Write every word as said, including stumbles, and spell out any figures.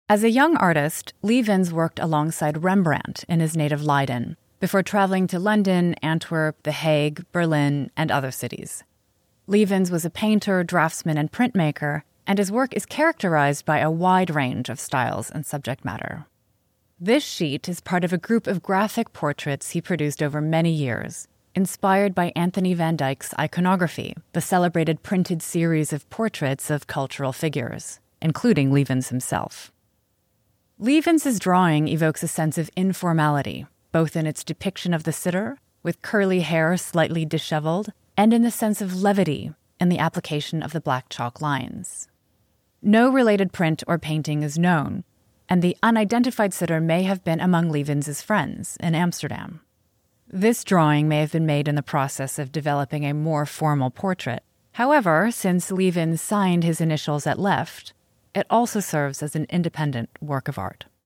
As a young artist, Lievens worked alongside Rembrandt in his native Leiden, before traveling to London, Antwerp, The Hague, Berlin, and other cities. Lievens was a painter, draftsman, and printmaker, and his work is characterized by a wide range of styles and subject matter. This sheet is part of a group of graphic portraits he produced over many years, inspired by Anthony van Dyck's iconography, the celebrated printed series of portraits of cultural figures, including Lievens himself. Lievens' drawing evokes a sense of informality, both in its depiction of the sitter, with curly hair slightly disheveled, and in the sense of levity in the application of the black chalk lines. No related print or painting is known, and the unidentified sitter may have been among Lievens' friends in Amsterdam. This drawing may have been made in the process of developing a more formal portrait. However, since Lievens signed his initials at left, it also serves as an independent work of art.